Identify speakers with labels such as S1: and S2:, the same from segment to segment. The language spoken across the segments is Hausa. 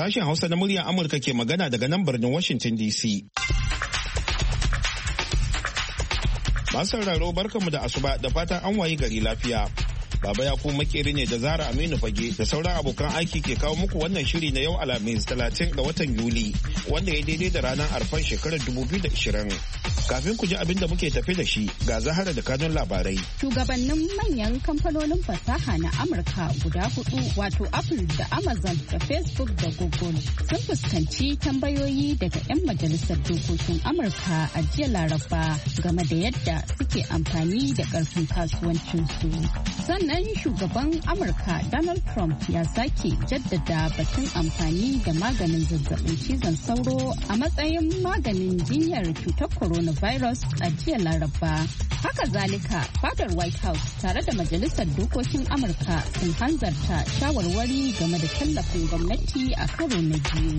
S1: Sashen Hausa na muryar Amurka ke magana daga nan birnin Washington DC. Masu sauraro barkanmu da asuba da fatan an wayi gari lafiya. Baba ya kuma makeri ne da Zara Aminu Fage da sauran abokan aiki ke kawo muku wannan shiri na yau Alhamis 30 ga watan Yuli wanda ya daidai da ranar Arfan shekarar 2020. Kafin ku ji abin da muke tafe da shi ga Zahara da kanun labarai.
S2: Shugabannin manyan kamfanonin fasaha na Amurka guda 4 wato Apple da Amazon da Facebook da Google sun fuskanci tambayoyi daga 'yan majalisar dokokin Amurka a jiya Laraba game da yadda suke amfani da ƙarfin kasuwancinsu. Sannan shugaban Amurka Donald Trump ya sake jaddada batun amfani da maganin zazzabin cizon sauro a matsayin maganin jinyar cutar coronavirus a jiya Laraba. Haka zalika, fadar White House tare da Majalisar Dokokin Amurka sun hanzarta shawarwari game da tallafin gwamnati a karo na biyu.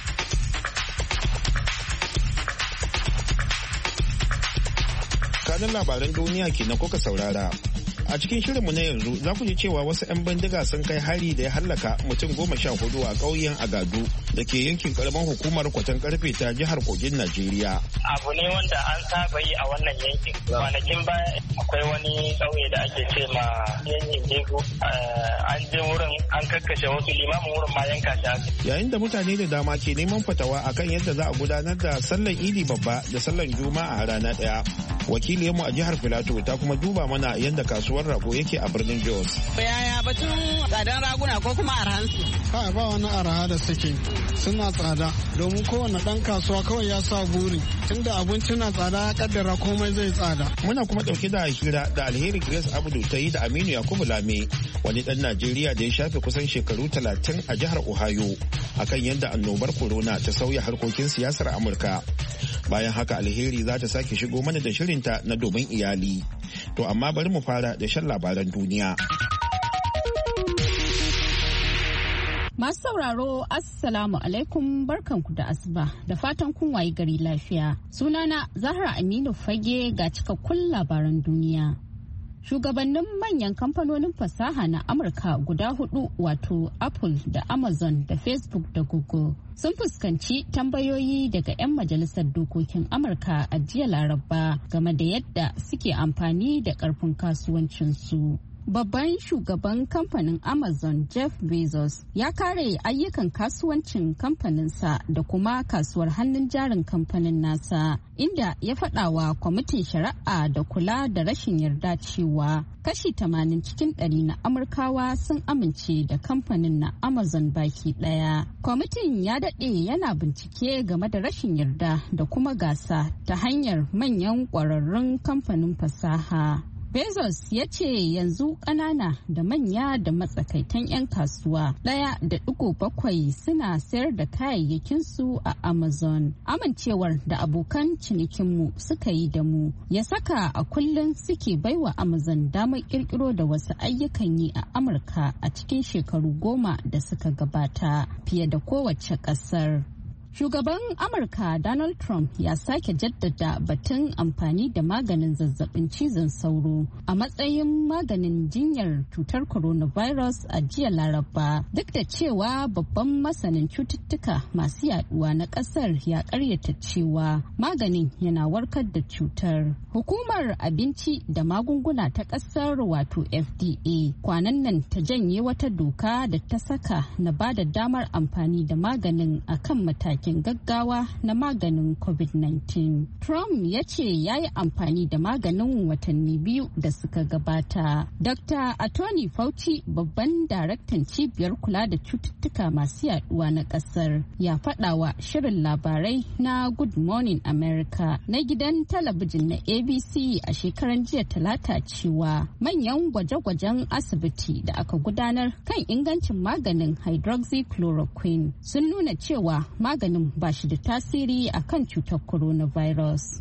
S1: Kanin labaran duniya kenan kuka saurara. A cikin shirinmu na yanzu za ku ji cewa wasu 'yan bindiga sun kai hari da ya hallaka mutum 14 a ƙauyen Agadu da ke yankin karamar hukumar Kwatan Karfe ta jihar Kogin Najeriya.
S3: Abu ne wanda an saba yi a wannan yankin. Kwanakin baya akwai wani ƙauye da ake ce ma yankin Jego. An je wurin an kakkashe wasu limamin wurin ma yanka shi.
S1: Yayin da mutane da dama ke neman fatawa akan yadda za a gudanar da sallan Idi babba da sallan Juma'a a rana ɗaya. Wakiliyarmu a jihar Filato ta kuma duba mana yadda kasuwar rago yake a birnin Jos.
S4: Yaya batun tsadan raguna ko kuma arhansu?
S5: Kai ba wani arha da suke suna tsada domin kowane ɗan kasuwa kawai ya sa buri tunda abinci na tsada ya kaddara komai zai tsada.
S1: Muna kuma ɗauke da hira da Alheri Grace Abdu ta yi da Aminu Yakubu Lame wani ɗan Najeriya da ya shafe kusan shekaru 30 a jihar Ohio akan yadda annobar corona ta sauya harkokin siyasar Amurka. Bayan haka Alheri za ta sake shigo mana da shirinta na domin iyali. To amma bari mu fara da shan labaran duniya.
S2: Masu sauraro Assalamu alaikum barkanku da asuba da fatan kun wayi gari lafiya. Sunana Zahra Aminu Fage ga cikakkun labaran duniya. Shugabannin manyan kamfanonin fasaha na Amurka guda 4 wato Apple da Amazon da Facebook da Google sun fuskanci tambayoyi daga 'yan majalisar dokokin Amurka a jiya Laraba game da yadda suke amfani da ƙarfin kasuwancinsu. Babban shugaban kamfanin Amazon Jeff Bezos ya kare ayyukan kasuwancin kamfaninsa da kuma kasuwar hannun jarin kamfanin nasa, inda ya faɗawa kwamitin shari'a da kula da rashin yarda cewa kashi 80 cikin 100 na Amurkawa sun amince da kamfanin na Amazon baki ɗaya. Kwamitin ya daɗe yana bincike game da rashin yarda da kuma gasa ta hanyar manyan ƙwararrun kamfanin fasaha. Bezos ya ce yanzu ƙanana da manya da matsakaitan 'yan kasuwa 1.7 suna sayar da kayayyakinsu a Amazon. Amincewar da abokan cinikinmu suka yi da mu ya saka a kullum suke baiwa Amazon damar kirkiro da wasu ayyukan yi a Amurka a cikin shekaru 10 da suka gabata fiye da kowace ƙasar. Shugaban Amurka Donald Trump ya sake jaddada batun amfani da maganin zazzabin cizon sauro a matsayin maganin jinyar cutar coronavirus a jiya Laraba, duk da cewa babban masanin cututtuka masu yaduwa na kasar ya karyata cewa maganin yana warkar da cutar. Hukumar Abinci da Magunguna ta kasar wato FDA kwanan nan ta janye wata doka da ta saka na bada damar amfani da maganin akan mataki gaggawa na maganin COVID-19. Trump ya ce ya yi amfani da maganin watanni 2 da suka gabata. Dr. Anthony Fauci, babban daraktan cibiyar kula da cututtuka masu yaduwa na kasar, ya faɗawa shirin labarai na Good Morning America na gidan talabijin na ABC a shekaran jiya Talata cewa manyan gwaje-gwajen asibiti da aka gudanar kan ingancin maganin hydroxychloroquine sun nuna cewa maganin ba shi da tasiri a kan cutar coronavirus.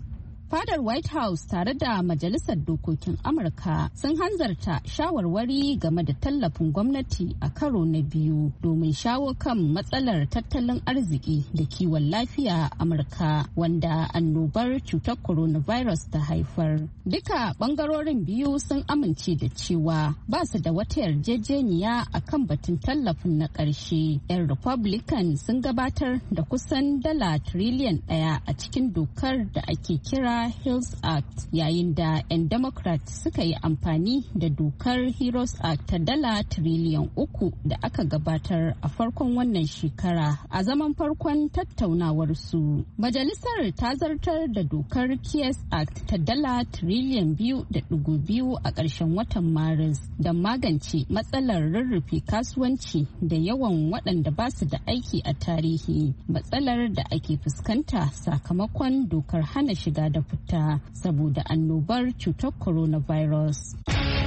S2: Fadar White House tare da Majalisar Dokokin Amurka sun hanzarta shawarwari game da tallafin gwamnati a karo na biyu domin shawo kan matsalar tattalin arziki da kiwon lafiya a Amurka wanda annobar cutar coronavirus ta haifar. Duka bangarorin biyu sun amince da cewa ba su da wata yarjejeniya a kan batun tallafin na ƙarshe. 'Yan Republican sun gabatar da kusan dala tiriliyan 1 a cikin dokar da ake kira Hills Act, yayin da 'yan Democrat suka yi amfani da dokar Heroes Act ta dala tiriliyan 3 da aka gabatar a farkon wannan shekara a zaman farkon tattaunawarsu. Majalisar ta zartar da dokar Keys Act ta dala tiriliyan 2.2 a ƙarshen watan Maris don magance matsalar rurrufe kasuwanci da yawan waɗanda ba su da aiki a tarihi, matsalar da ake fuskanta sakamakon dokar hana shiga da fita saboda annobar cutar coronavirus.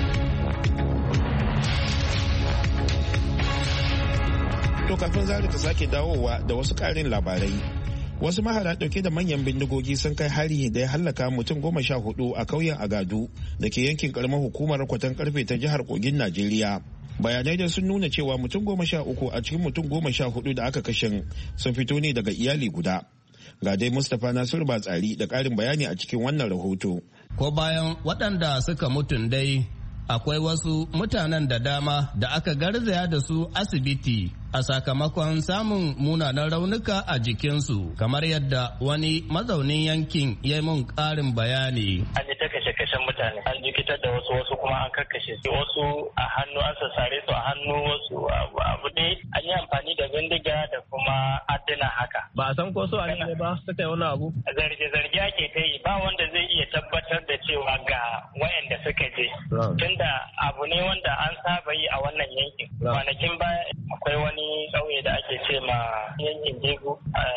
S1: To kafin Zari ta sake dawowa da wasu ƙarin labarai. Wasu mahara ɗauke da manyan bindigogi sun kai hari da ya hallaka mutum 14 a ƙauyen Agadu da ke yankin ƙaramar hukumar Kwatan Karfe ta jihar Kogin, Najeriya. Bayanai da sun nuna cewa mutum 13 a cikin mutum 14 da aka kashe sun fito ne daga iyali guda. Ga dai Mustapha Nasiru Batsari da ƙarin bayani a cikin wannan rahoto.
S6: Ko bayan waɗanda suka mutun dai akwai wasu mutanen da dama da aka garzaya da su asibiti a sakamakon samun munanan raunuka a jikinsu, kamar yadda wani mazaunin yankin ya yi mun ƙarin bayani.
S3: An yi ta kashe-kashen mutane, an jikitar da wasu kuma an karkashe su, wasu a hannu an sassare su a hannu, wasu abu dai an yi amfani da bindiga da kuma adduna haka.
S6: Ba a san ko su a ne ba suka yi wani abu?
S3: Zarge-zarge ake ta yi, ba wanda zai iya tabbatar da cewa ga wayanda suka je. Tunda abu ne wanda an saba yi a wannan yankin. Kwanakin baya akwai wani ƙauye da ake ce ma yankin Degu,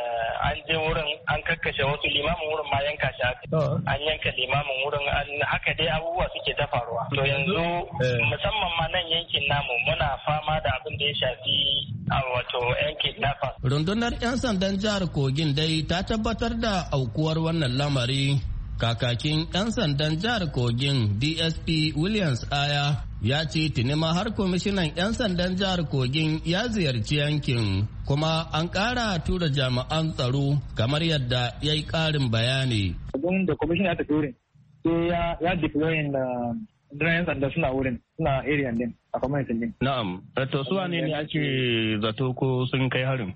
S3: an je wurin an kakkashe wasu, limamin wurin ma yanka shi haka. An yanka limamin wurin, haka dai abubuwa suke ta faruwa. To yanzu musamman ma nan yankin namu muna fama da abin da ya shafi wato yan kidnappers.
S6: Rundunar 'yan sandan jihar Kogin dai ta tabbatar da aukuwar wannan lamari. Kakakin 'yan sandan jihar Kogin DSP Williams Aya ya ce tuni ma har kwamishinan 'yan sandan jihar Kogin ya ziyarci yankin, kuma an ƙara tura jami'an tsaro kamar yadda ya yi ƙarin bayani.
S7: Abin da kwamishin ya tafi wurin sai ya deployin da 'yan sanda suna wurin, suna area din a community din.
S6: Na'am. To su wane ne ake zato ko sun kai harin?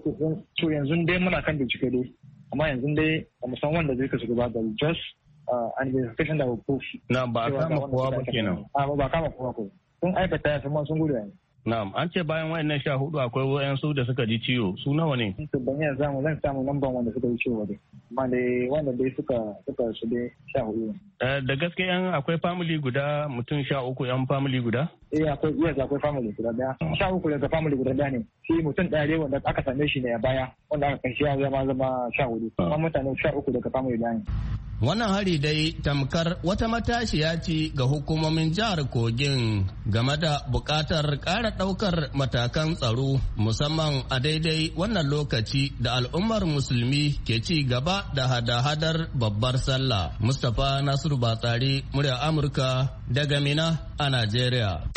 S7: To yanzu dai muna kan bincike dai. Amma yanzu dai ba mu san wanda zai kasu gaba da just an investigation da proof.
S6: Na ba kama kowa ba kenan.
S7: Ba kama kowa ko. Sun aikata ya sun gudu yanzu.
S6: Na'am, an ce bayan wayannan 14 akwai wayansu da suka ji ciwo. Su nawa ne?
S7: To ban iya zan samu lambar wanda suka ji ciwo dai. Amma dai wanda dai suka su dai 14.
S6: Da gaske yan akwai family guda, mutum 13 yan family guda?
S7: Akwai family guda daya. 13 daga family guda daya ne. Shi mutum ɗaya dai wanda aka same shi ne a baya, wanda aka kai shi ya zama 14. Amma mutane 13 daga family daya ne.
S6: Wannan hari dai tamkar wata matashiya ce ga hukumomin jihar Kogin game da buƙatar ƙara ɗaukar matakan tsaro, musamman a daidai wannan lokaci da al'ummar musulmi ke ci gaba da hada-hadar babbar sallah. Mustapha Nasiru Batsari, murya Amurka daga Mina a Najeriya.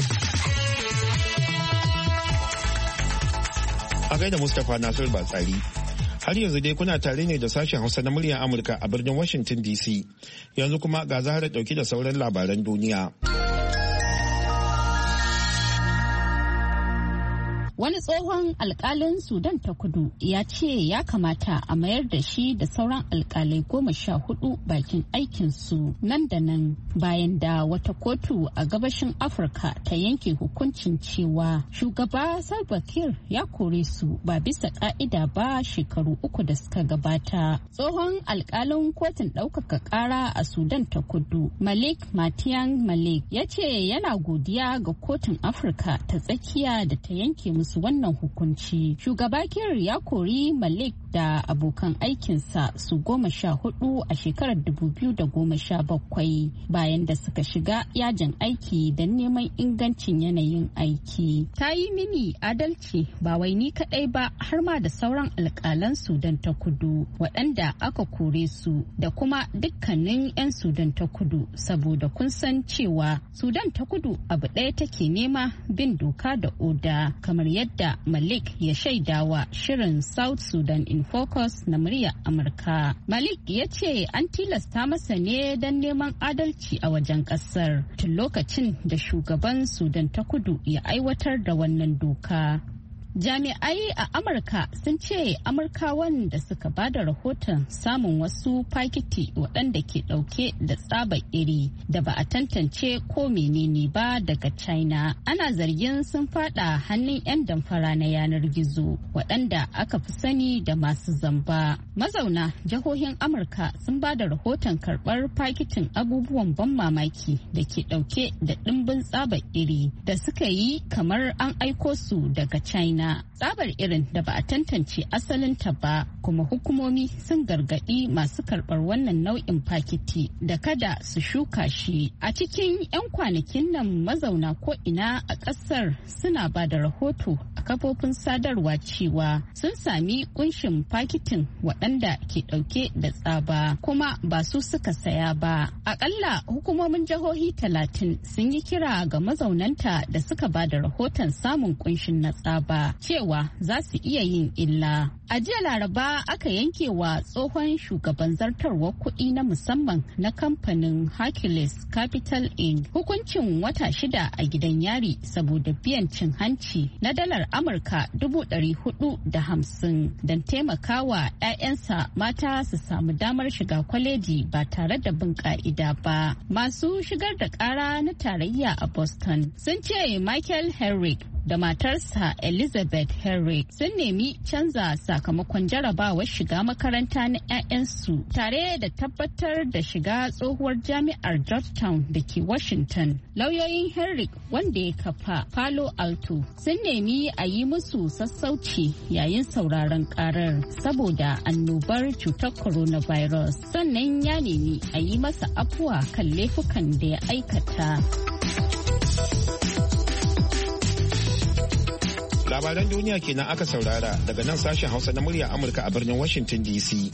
S1: A gaida Mustapha Nasiru Batsari. Har yanzu dai kuna tare ne da sashen Hausa na muryar Amurka a birnin Washington DC. Yanzu kuma ga Zahra dauke da sauran labaran duniya.
S2: Wani tsohon alkalin Sudan ta kudu ya ce ya kamata a mayar da shi da sauran alkalai 14 bakin aikinsu nan da nan bayan da wata kotu a gabashin Afirka ta yanke hukuncin cewa shugaba Salva Kiir ya kore su ba bisa ka'ida ba shekaru 3 da suka gabata. Tsohon alkalin kotun ɗaukaka ƙara a Sudan ta kudu Malik Matiang Malik ya ce yana godiya ga kotun Afirka ta tsakiya da ta yanke musu musu wannan hukunci. Shugaba Kiir ya kori Malik da abokan aikinsa su 14 a shekarar 2017 bayan da suka shiga yajin aiki don neman ingancin yanayin aiki. Ta yi mini adalci ba wai ni kadai ba har ma da sauran alƙalan Sudan ta Kudu waɗanda aka kore su da kuma dukkanin 'yan Sudan ta Kudu saboda kun san cewa Sudan ta Kudu abu ɗaya take nema bin doka da oda kamar yadda Malik ya shaidawa shirin South Sudan in Focus na murya Amurka. Malik ya ce an tilasta masa ne don neman adalci a wajen ƙasar tun lokacin da shugaban Sudan ta Kudu ya aiwatar da wannan doka. Jami'ai a Amurka sun ce Amurkawan da suka ba da rahoton samun wasu fakiti waɗanda ke ɗauke da tsabar iri da ba a tantance ko menene ba daga China. Ana zargin sun fada hannun 'yan damfara na yanar gizo waɗanda aka fi sani da masu zamba. Mazauna jihohin Amurka sun ba da rahoton karɓar fakitin abubuwan ban mamaki da ke ɗauke da ɗimbin tsabar iri da suka yi kamar an aiko su daga China. Tsabar irin da ba a tantance asalinta ba, kuma hukumomi sun gargaɗi masu karɓar wannan nau'in fakiti da kada su shuka shi. A cikin 'yan kwanakin nan mazauna ko ina a ƙasar suna ba da rahoto a kafofin sadarwa cewa sun sami kunshin fakitin waɗanda ke ɗauke da tsaba kuma ba su suka saya ba. Aƙalla hukumomin jihohi 30 sun yi kira ga mazaunanta da suka ba da rahoton samun kunshin na tsaba cewa za su iya yin illa. A jiya Laraba aka yanke wa tsohon shugaban zartarwar kuɗi na musamman na kamfanin Hercules Capital Inc. hukuncin wata 6 a gidan yari saboda biyan cin hanci na dalar Amurka 450 don taimakawa 'ya'yansa mata su samu damar shiga kwaleji ba tare da bin ka'ida ba. Masu shigar da ƙara na tarayya a Boston sun ce Michael Herrick da matarsa Elizabeth Herrick sun nemi canza sakamakon jarabawar shiga makaranta na 'ya'yansu tare da tabbatar da shiga tsohuwar jami'ar Georgetown da ke Washington. Lauyoyin Herrick wanda ya kafa Palo Alto sun nemi a yi musu sassauci yayin sauraron karar saboda annobar cutar coronavirus. Sannan ya nemi a yi masa afuwa kan laifukan da ya aikata.
S1: Labaran duniya kenan aka saurara daga nan sashen Hausa na murya Amurka a birnin Washington DC.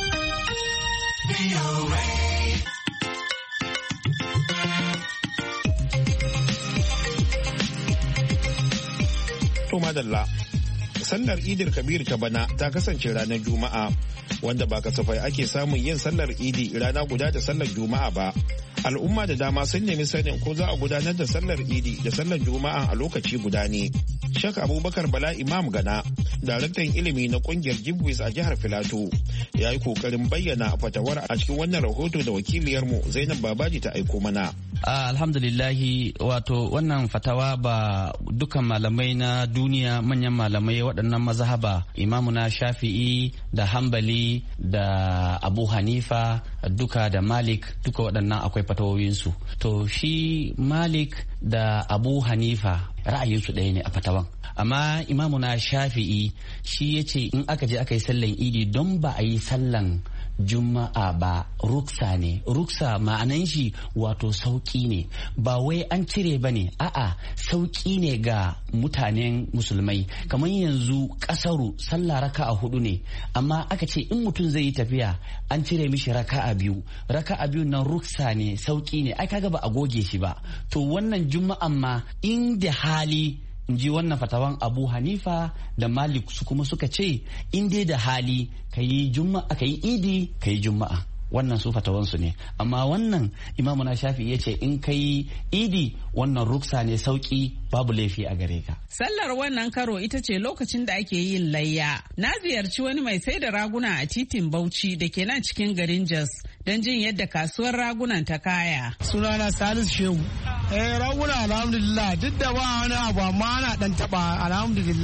S1: To madalla, sallar Idil Kabir ta bana ta kasance ranar Juma'a, wanda ba kasafai ake samun yin sallar Idi rana guda da sallar Juma'a ba. Al'umma da dama sun nemi sanin ko za a gudanar da sallar Idi da sallar Juma'a a lokaci guda ne. Shek Abubakar Bala Imam Gana, daraktan ilimi na kungiyar Jibwis a jihar Filato, ya yi kokarin bayyana fatawar a cikin wannan rahoto da wakiliyarmu Zainab Babaji ta aiko mana.
S8: Alhamdulillahi, wato wannan fatawa ba dukan malamai na duniya, manyan malamai waɗannan mazhaba, imamuna Shafi'i da Hambali da Abu Hanifa duka da Malik, duka waɗannan akwai fatawoyinsu. To shi Malik da Abu Hanifa ra'ayinsu ɗaya ne a fatawan, amma imamuna Shafi'i shi ya ce in aka je aka yi sallan idi don ba a yi sallan Juma'a ba ruksa ne. Ruksa ma'anan shi wato sauki ne, ba wai an cire ba ne, a'a sauki ne ga mutanen musulmai. Kamar yanzu kasaru sallah raka'a 4 ne, amma aka ce in mutum zai yi tafiya an cire mishi raka'a 2. Raka'a 2 nan ruksa ne, sauki ne, ai kaga ba a goge shi ba. To wannan Juma'an ma inda hali, in ji wannan fatawan Abu Hanifa da Malik su kuma suka ce in dai da hali ka yi Juma'a, ka yi Idi, ka yi Juma'a. Wannan su fatawansu ne, amma wannan Imamu na Shafi ya ce in ka yi Idi wannan ruksa ne, sauki, babu laifi a gare ka.
S4: Sallar wannan karo ita ce lokacin da ake yin layya. Na ziyarci wani mai sai da raguna a titin Bauchi da ke nan cikin garin Jos don jin yadda kasuwar ragunan ta kaya.
S5: Sunana Salisu Shehu. Raguna alhamdulillah, duk da ba wani abu amma ana dan taba alhamdulillah.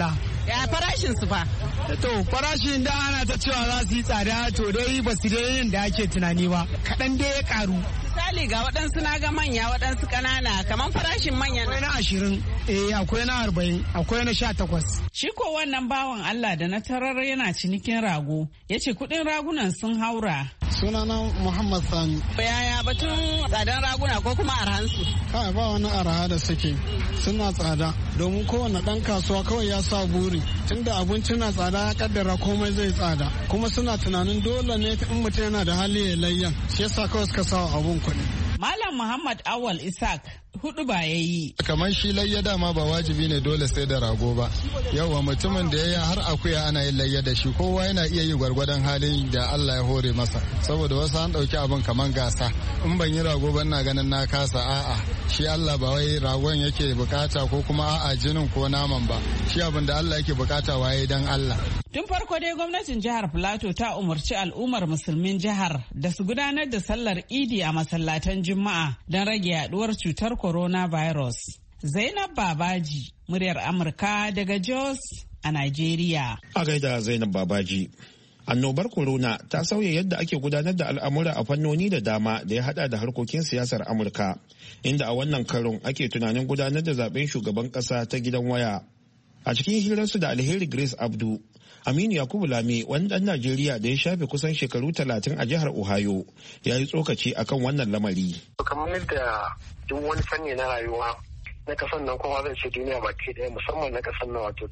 S4: Ya farashin su fa?
S9: To farashin da ana ta cewa za su yi tsada to dai ba su dai yin da ake tunani ba. Kaɗan dai ya karu.
S4: Misali ga waɗansu na ga manya waɗansu ƙanana kamar farashin manyan.
S9: Akwai na 20, akwai na 40, akwai na 18.
S4: Shi ko wannan bawan Allah da na tarar yana cinikin rago ya ce kuɗin ragunan sun haura.
S5: Sunana Muhammad Sani.
S4: Yaya batun tsadan raguna ko kuma arhansu?
S5: Kai ba wani arha da suke suna tsada domin kowane ɗan kasuwa kawai ya sa buri tunda abinci na tsada ya kaddara komai zai tsada kuma suna tunanin dole ne in mutum yana da hali ya layyan shi yasa kawai suka sa abun kuɗi.
S4: Malam Muhammad Awal Isaac hudu ba ya yi.
S10: Kamar shi layya dama ba wajibi ne dole sai da rago ba. Yauwa mutumin da ya har akuya ana yin layya da shi kowa yana iya yi gwargwadon halin da Allah ya hore masa. Saboda wasu an ɗauki abin kamar gasa. In ban yi rago ba ina ganin na kasa a'a. Shi Allah ba wai ragon yake bukata ko kuma a'a jinin ko naman ba. Shi abin da Allah yake bukata waye dan Allah.
S4: Tun farko dai gwamnatin jihar Filato ta umarci al'ummar musulmin jihar da su gudanar da sallar Idi a masallatan Juma'a don rage yaduwar cutar coronavirus. Zainab Babaji, muryar Amurka daga Jos a Najeriya.
S1: A gaida Zainab Babaji. Annobar corona ta sauya yadda ake gudanar da al'amura a fannoni da dama da ya hada da harkokin siyasar Amurka, inda a wannan karon ake tunanin gudanar da zaben shugaban kasa ta gidan waya. A cikin hirarsu da Alheri Grace Abdu, Aminu Yakubu Lame, wani ɗan Najeriya da ya shafe kusan shekaru 30 a jihar Ohio, ya yi tsokaci akan wannan lamari.
S11: Kamar da duk wani fanni na rayuwa na kasan nan kowa zai ce duniya baki ɗaya musamman na kasan nan wato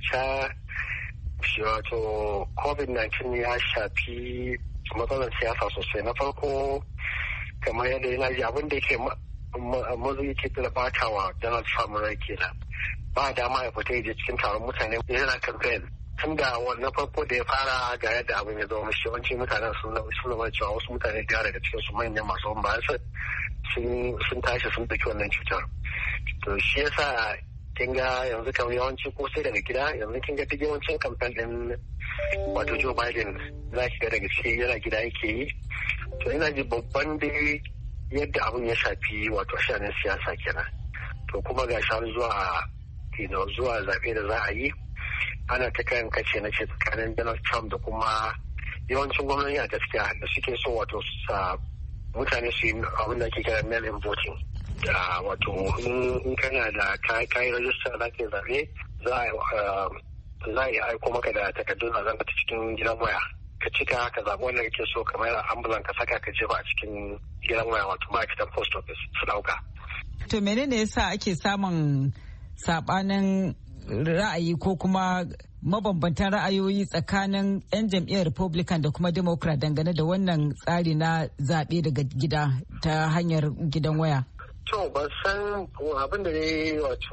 S11: COVID-19 ya shafi matsalar siyasa sosai. Na farko kamar yadda yana ji abin da yake mazu yake da batawa Donald Trump rai kenan. Ba dama ya fita ya je cikin taron mutane yana campaign. Tun da wannan farko da ya fara ga yadda abin ya zama mashi yawanci mutanen sun zama cewa wasu mutane da daga cikin su manyan masu bayan sun tashi sun ɗauki wannan cutar. To shi yasa kin ga yanzu kamar yawanci ko sai daga gida yanzu kin ga duk yawancin kamfen din wato Joe Biden za ki ga daga cikin yana gida yake yi. To ina ji babban dai yadda abin ya shafi wato shanin siyasa kenan. To kuma ga shi zuwa zaɓe da za a yi. Ana ta kayan kace na ce tsakanin Donald Trump da kuma yawancin gwamnati a gaskiya da suke so wato mutane su yi abin da ake kira mail-in voting. Da wato in kana da kayi rajista za ka zaɓe za a yi aiko maka da takardun zaɓen ta cikin gidan waya. Ka cika ka zaɓi wanda kake so kamar ambulan ka saka ka jefa a cikin gidan waya wato ma'aikatan post office su ɗauka.
S4: To menene yasa ake samun saɓanin ra'ayi ko kuma mabambantan ra'ayoyi tsakanin 'yan jam'iyyar Republican da kuma Democrat dangane da wannan tsari na zaɓe daga gida ta hanyar gidan waya?
S11: To, ban san abin da ne wato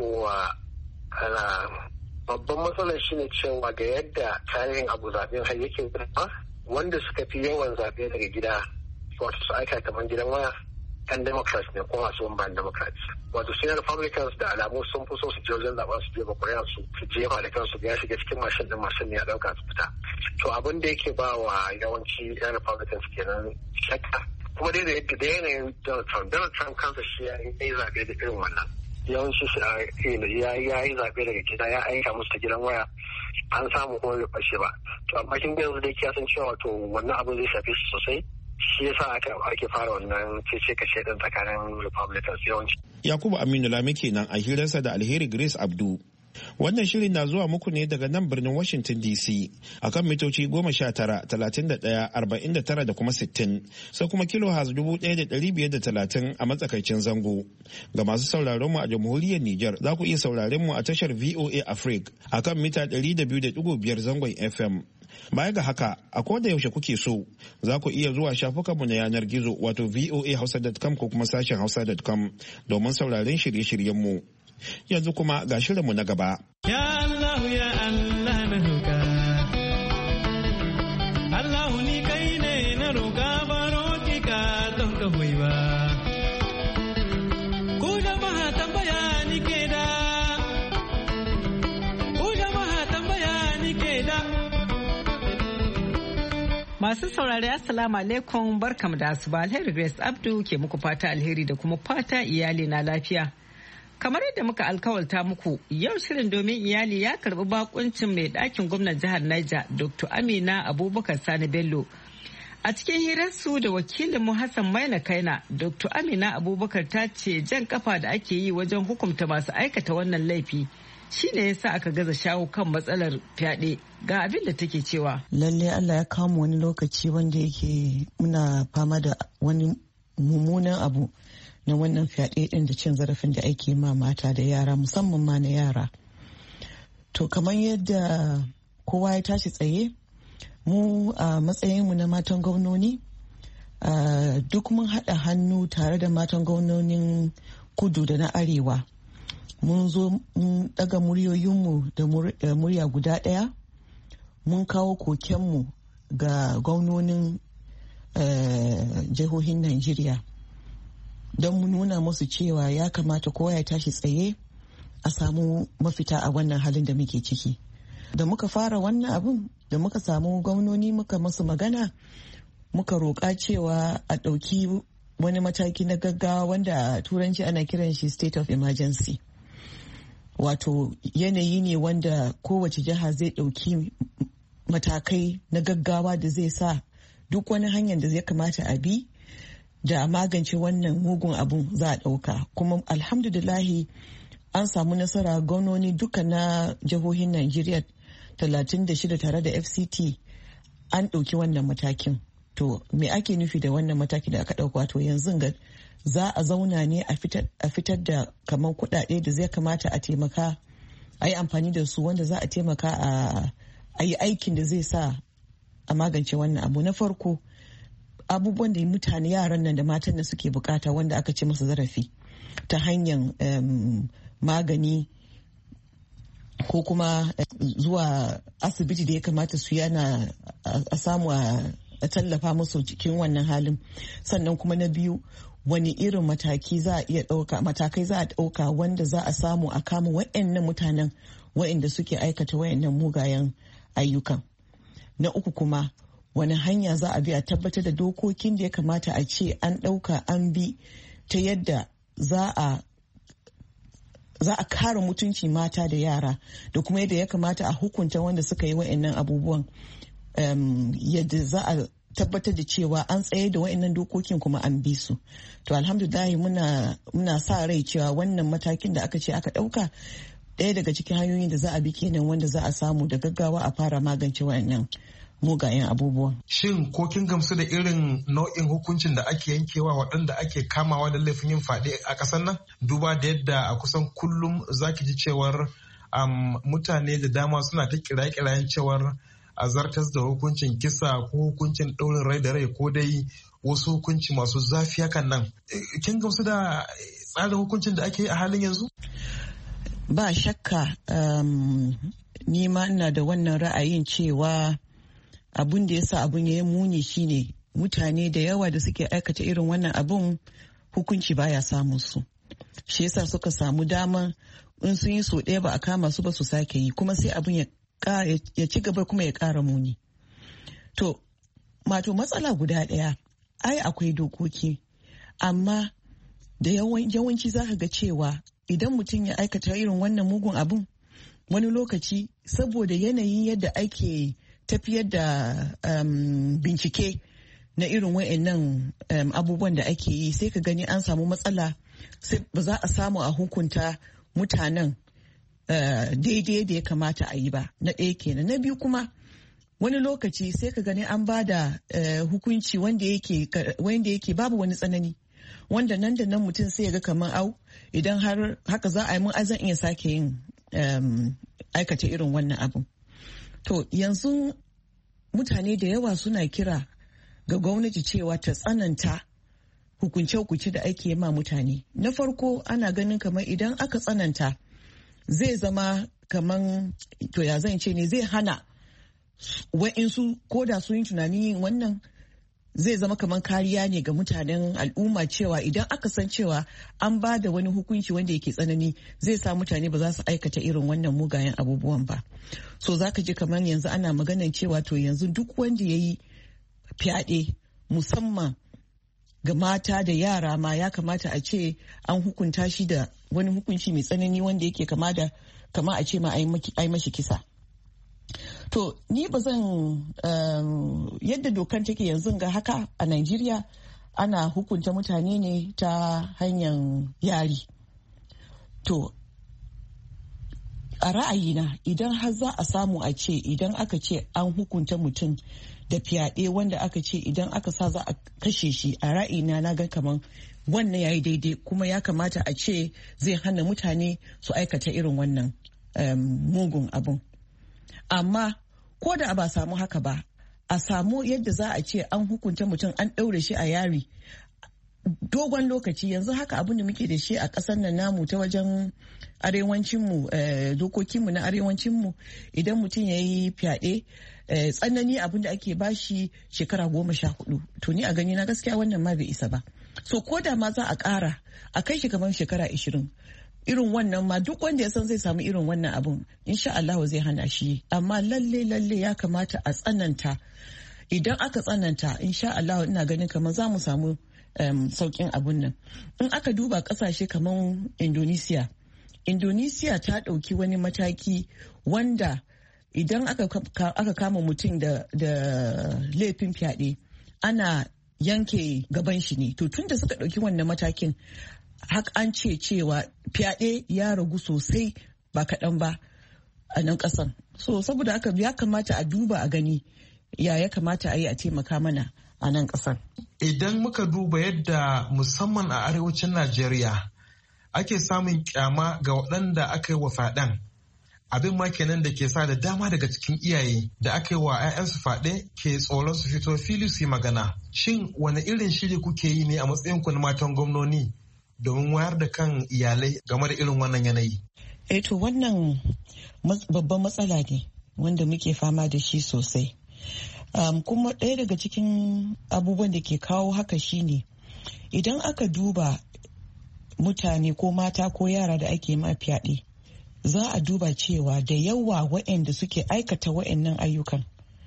S11: babban matsalar shi ne cewa ga yadda tarihin abu zaɓen har yake zama wanda suka fi yawan zaɓe daga gida wato su aika kamar gidan waya 'yan Democrats ne ko masu ban Democrats. Wato sai Republicans da alamu sun fi so su je wajen zaɓen su jefa kuri'a su jefa da kansu ya shiga cikin mashin din mashin ne ya ɗauka su fita. To abin da yake ba wa yawanci 'yan Republicans kenan shakka. Kuma dai da yanayin Donald Trump kansa shi ya yi zaɓe da irin wannan. Yawanci ya yi zaɓe daga gida ya aika musu ta gidan waya an samu kuma bai fashe ba. To amma kin ga yanzu dai kiyasan cewa to wannan abin zai shafe su sosai. Shi yasa ake fara wannan cece-kace din tsakanin Republicans yawanci.
S1: Yakubu Aminu Lami kenan a hirarsa da Alheri Grace Abdu. Wannan shirin na zuwa muku ne daga nan birnin Washington DC akan mitoci 19, 31, 49 da kuma 60 sai kuma kilohertz 1530 a matsakaicin zango. Ga masu sauraron mu a jamhuriyar Nijar za ku iya sauraron mu a tashar VOA Africa akan mita 200.5 zangon FM. Baya ga haka, a koda yaushe kuke so, za ku iya zuwa shafukanmu na yanar gizo wato voahausa.com ko kuma sashen hausa.com domin sauraren shirye-shiryenmu. Yanzu kuma ga shirinmu na gaba.
S12: Ya Allah ya Allah na roƙa. Allah ni kai ne na roƙa baro ki ka don ka hoyi ba. Ku jama'a tambaya ni ke da.
S4: Masu saurari Assalamu alaikum barkamu da asuba. Alheri Grace Abdu ke muku fata alheri da kuma fata iyali na lafiya.
S13: Kamar yadda muka alkawalta muku, yau shirin domin iyali ya karbi bakuncin mai ɗakin gwamnan jihar Niger, Dr. Amina Abubakar Sani Bello. A cikin hirarsu da wakilinmu Hassan Maina Kaina, Dr. Amina Abubakar ta ce jan kafa da ake yi wajen hukunta masu aikata wannan laifi shi ne yasa aka gaza shawo kan matsalar fyaɗe. Ga abin da take cewa.
S14: Lallai Allah ya kawo wani lokaci wanda yake muna fama da wani mummunan abu na wannan fyaɗe ɗin da cin zarafin da ake ma mata da yara, musamman ma na yara. To kamar yadda kowa ya tashi tsaye, mu a matsayinmu na matan gwamnoni duk mun haɗa hannu tare da matan gwamnonin kudu da na arewa. Mun zo mun ɗaga muryoyinmu da murya guda ɗaya, mun kawo kokenmu ga gwamnonin jihohin Najeriya don mu nuna musu cewa ya kamata kowa ya tashi tsaye a samu mafita a wannan halin da muke ciki. Da muka fara wannan abun, da muka samu gwamnoni muka masu magana, muka roƙa cewa a ɗauki wani mataki na gaggawa wanda a turanci ana kiran shi state of emergency. Wato yanayi ne wanda kowace jiha zai ɗauki matakai na gaggawa da zai sa duk wani hanyar da zai kamata a bi da magance wannan mugun abun za a ɗauka. Kuma alhamdulillahi an samu nasara, gwamnoni duka na jihohin Najeriya 36 tare da FCT an ɗauki wannan matakin. To me ake nufi da wannan mataki da aka ɗauka? To yanzu ga za a zauna ne a fitar da kamar kuɗaɗe da zai kamata a taimaka a yi amfani da su, wanda za a taimaka a yi aikin da zai sa a magance wannan abu. Na farko, abubuwan da mutane yaran nan da matan da suke bukata wanda aka ce masa zarafi ta hanyar magani ko kuma zuwa asibiti da ya kamata su yana a samu a tallafa musu cikin wannan halin. Sannan kuma na biyu, wani irin matakai za a ɗauka wanda za a samu a kama wa'annan mutanen wa'anda suke aikata wa'annan mugayen ayyukan. Na uku kuma, wani hanya za a bi a tabbatar da dokokin da ya kamata a ce an ɗauka an bi ta yadda za a kare mutunci mata da yara, da kuma yadda ya kamata a hukunta wanda suka yi wa'annan abubuwan, yadda za a tabbatar da cewa an tsaye da wa'annan dokokin kuma an bi su. To alhamdulillah muna sa rai cewa wannan matakin da aka ce aka ɗauka ɗaya daga cikin hanyoyin da za a bi kenan, wanda za a samu da gaggawa a fara magance wa'annan mugayen abubuwan.
S15: Shin ko kin gamsu da irin nau'in hukuncin da ake yankewa waɗanda ake kamawa da laifin yin fyaɗe a ƙasar nan? Duba da yadda a kusan kullum zaki ji cewar mutane da dama suna ta kiraye-kirayen cewar a zartas da hukuncin kisa ko hukuncin ɗaurin rai da rai ko dai wasu hukunci masu zafi hakan nan. Kin gamsu da tsarin hukuncin da ake yi a halin yanzu?
S14: Ba shakka ni ma ina da wannan ra'ayin cewa abun da ya sa abun ya yi muni shine mutane da yawa da suke aikata irin wannan abun hukunci baya samun su. Shi yasa suka samu dama in sun yi so ɗaya ba a kama su ba su sake yi, kuma sai abun ya ci gaba kuma ya ƙara muni. To, matsala guda ɗaya, ai akwai dokoki, amma da yawanci za ka ga cewa idan mutum ya aikata irin wannan mugun abun, wani lokaci saboda yanayin yadda ake tafiyar da bincike na irin wa'annan abubuwan da ake yi, sai ka gani an samu matsala, sai ba za a samu a hukunta mutanen daidai da ya kamata a yi ba. Na ɗaya kenan. Na biyu kuma, wani lokaci sai ka gani an ba da hukunci wanda yake babu wani tsanani, wanda nan da nan mutum sai ya ga kamar idan har haka za a yi mun zan iya sake yin aikata irin wannan abin. To yanzu mutane da yawa suna kira ga gwamnati cewa ta tsananta hukunce-hukunce da ake ma mutane. Na farko, ana ganin kamar idan aka tsananta zai zama kamar, to ya zan ce ne, zai hana wa'insu ko da sun yi tunanin yin wannan, zai zama kamar kariya ne ga mutanen al'umma, cewa idan aka san cewa an ba da wani hukunci wanda yake tsanani, zai sa mutane ba za su aikata irin wannan mugayen abubuwan ba. So za ka ji kamar yanzu ana maganan cewa to yanzu duk wanda ya yi fyaɗe, musamman ga mata da yara ma ya kamata a ce an hukunta shi da wani hukunci mai tsanani wanda yake kama a ce ma ai mashi kisa. To ni ba zan yadda dokan take yanzu ga haka a Najeriya ana hukunta mutane ne ta hanyar yari. To a ra'ayina idan har za a samu a ce idan aka ce an hukunta mutum da fyaɗe wanda aka ce idan aka sa za a kashe shi, a ra'ayina na ga kaman wannan yayi daidai kuma ya kamata a ce zai hana mutane su aikata irin wannan mugun abun. Amma ko da ba samu haka ba, a samu yadda za a ce an hukunta mutum an ɗaure shi a yari dogon lokaci. Yanzu haka abin da muke da shi a ƙasar nan namu ta wajen arewancinmu, dokokinmu na arewancinmu, idan mutum ya yi fyaɗe tsanani abin da ake bashi shekara 14. To ni a gani na gaskiya wannan ma bai isa ba. So ko da ma za a ƙara a kai shi kamar shekara 20. Irin wannan ma duk wanda ya san zai samu irin wannan abun insha Allah zai hana shi. Amma lalle ya kamata a tsananta. Idan aka tsananta insha Allah ina ganin kamar za mu samu saukin abun nan. In aka duba kasashe kamar Indonesia ta ɗauki wani mataki wanda idan aka kama mutum da laifin fyaɗe ana yanke gaban shi ne. To tun da suka ɗauki wannan matakin haka an ce cewa fyaɗe ya ragu sosai ba kaɗan ba a nan ƙasan. So saboda haka ya kamata a duba a gani ya kamata a yi a taimaka mana a nan ƙasar.
S15: Idan muka duba yadda musamman a arewacin Najeriya ake samun kyama ga waɗanda aka yi wa faɗen, abin ma kenan da ke sa da dama daga cikin iyaye da aka yi wa 'ya'yansu faɗe ke tsoron su fito fili su yi magana. Shin wani irin shiri kuke yi ne a matsayin ku na matan gwamnoni domin wayar da kan iyalai game da irin wannan yanayi?
S14: To wannan babban matsala ne wanda muke fama da shi sosai. Kuma ɗaya daga cikin abubuwan da ke kawo haka shine idan aka duba mutane ko mata ko yara da ake ma fyaɗe, za a duba cewa da yawa waɗanda suke aikata waɗannan ayyukan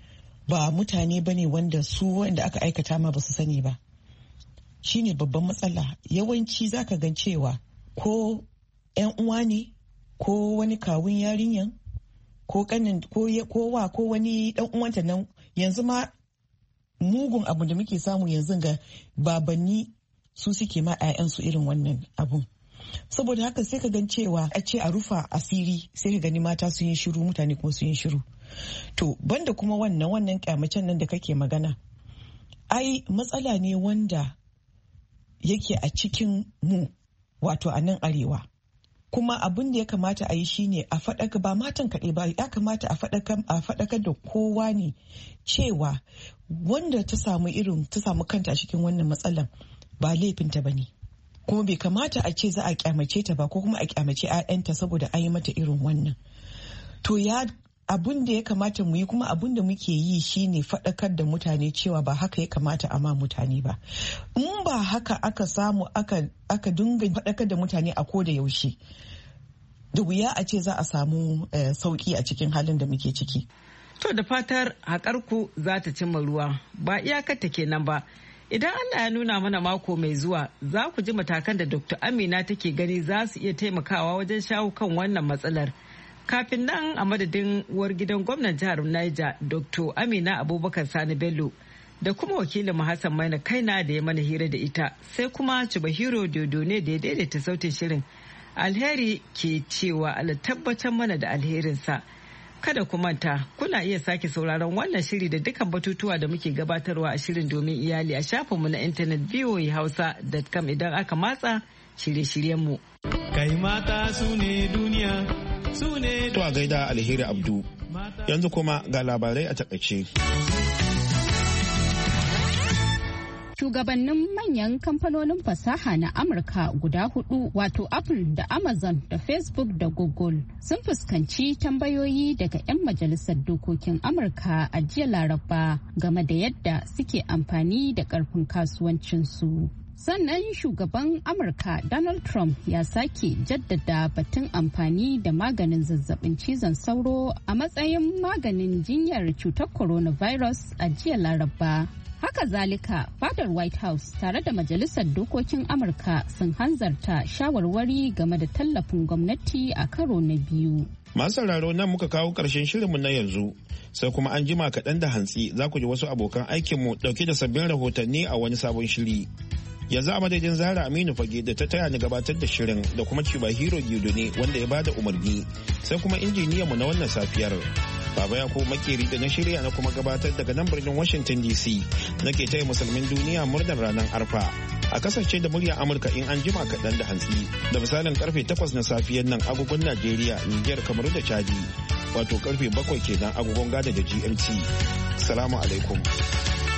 S14: ba mutane bane wanda aka aikata ma ba su sani ba. Shine babban matsala. Yawanci zaka gan cewa ko 'yan uwa ne ko wani kawun yarinyan ko kanin ko wani dan uwanta nan. Yanzu ma mugun abu da muke samu yanzu ga babanni su suke ma 'ya'yansu irin wannan abun. Saboda haka sai ka gan cewa a ce a rufa asiri sai ka gani mata sun yi shiru, mutane kuma sun yi shiru. To banda kuma wannan kyamacen nan da kake magana, ai matsala ne wanda yake a cikin mu, wato a nan arewa. Kuma abin da ya kamata a yi shine a faɗaka, ba matan kaɗai ba, ya kamata a faɗakar da kowa ne cewa wanda ta samu kanta a cikin wannan matsalan ba laifinta ba ne. Kuma bai kamata a ce za a kyamace ta ba ko kuma a kyamace 'ya'yanta saboda an yi mata irin wannan. To abin da ya kamata mu yi kuma abin da muke yi shine faɗakar da mutane cewa ba haka ya kamata a ma mutane ba. In ba haka aka samu aka dinga faɗakar da mutane a koda yaushe, da wuya a ce za a samu sauki a cikin halin da muke ciki.
S13: To da fatar haƙarku za ta cimma ruwa, ba iyakar ta kenan ba. Idan Allah ya nuna mana mako mai zuwa, za ku ji matakan da Dr. Amina take gani za su iya taimakawa wajen shawo kan wannan matsalar. Kafin nan a madadin uwar gidan gwamnan jihar Niger, Dr. Amina Abubakar Sani Bello, da kuma wakilin Hassan Maina Kaina da ya mana hira da ita, sai kuma Chubahiro Dodo ne da ya daidaita sautin shirin. Alheri ke cewa Allah tabbatar mana da alherinsa. Kada ku manta, kuna iya sake sauraron wannan shiri da dukkan batutuwa da muke gabatarwa a shirin domin iyali a shafinmu na intanet voahausa.com idan aka matsa shirye-shiryenmu.
S12: Kai mata su ne duniya, su ne...
S1: To a gaida Alheri Abdu. Yanzu kuma ga labarai a takaice.
S2: Shugabannin manyan kamfanonin fasaha na Amurka guda 4 wato Apple da Amazon da Facebook da Google sun fuskanci tambayoyi daga 'yan majalisar dokokin Amurka a jiya Laraba game da yadda suke amfani da karfin kasuwancinsu. Sannan shugaban Amurka Donald Trump ya sake jaddada batun amfani da maganin zazzabin cizon sauro a matsayin maganin jinyar cutar coronavirus a jiya Laraba. Haka zalika fadar White House tare da Majalisar Dokokin Amurka sun hanzarta shawarwari game da tallafin gwamnati a karo na biyu.
S1: Masu sauraro nan muka kawo ƙarshen shirinmu na yanzu, sai kuma an jima kaɗan da hantsi za ku ji wasu abokan aikinmu ɗauke da sabbin rahotanni a wani sabon shiri. Yanzu a madadin Zahra Aminu Fage da ta taya ni gabatar da shirin da kuma Chibahiro Gidone wanda ya bada umarni, sai kuma injiniyanmu na wannan safiyar. Baba ya ko makeri da na shirya na kuma gabatar daga nan birnin Washington DC nake taya musulmin duniya murnar ranar Arfa. A kasance da muryar Amurka in an jima kaɗan da hantsi da misalin karfe 8 na safiyar nan agogon Najeriya, Niger, Kamaru da Chadi. Wato karfe 7 kenan agogon Ghana da GMT. Salamu alaikum.